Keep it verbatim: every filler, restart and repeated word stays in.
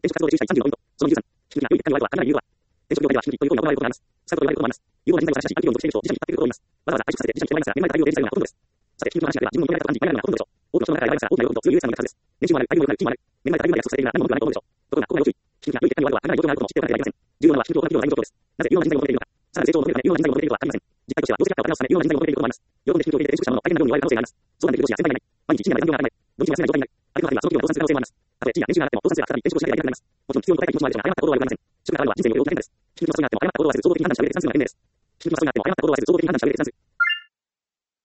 転職活動で注意したいさんじゅうのポイント。そのにじゅうさん、引き続き良い結果に終わるとは考えない理由は、転職業界では引き続きという行為を行われることがあります。使うことが言われることもあります。有望な人材を探し、環境に属している人を自社に引っ張っていることを言います。わざわざ会社させて自社に人をマイナスが目の前で対応できる人がほとんどです。さて、引き続きの話では自分の求められた感じ、マイナスがほとんどでしょう。多くの人の中でマイナスが大きな要素と強い優越感を持つはずです。年収もある、待遇も良くなる、地位もある。目の前で対応まで約束されているが何も文句がないことでしょう。ところが、ここが要注意。引き続き良い結果に終わるは考えない状況があることも知っておかなければいけません。重要なのは引き続きの企業の内部状況です。なぜ有用な人材を求めているのか。さらに成長を求めるため有用な人材を求めていることはありません。実態としては、業績結果を上げ直すため有用な人材を求めていることもあります。喜んで引き続きで転職したものの相手のように言われる可能性があります。そうなんだけど上司や先輩がいない。毎日いちねんまで残業が当たり前。土日は休みない状態になる。あるいはその企業が倒産する可能性もあります。たとえ地位や年収が上がっても倒産すれば再び転職をしなければいけなくなります。もちろん必要と答えたい気持ちもあるでしょうが、誤った行動は良くありません。職が変わるのは人生において大きな変化です。引き続きの発想があっても誤った行動はせず、総合的に判断した上で決断するのが賢明です。引き続きの発想があっても誤った行動はせず、総合的に判断した上で決断する。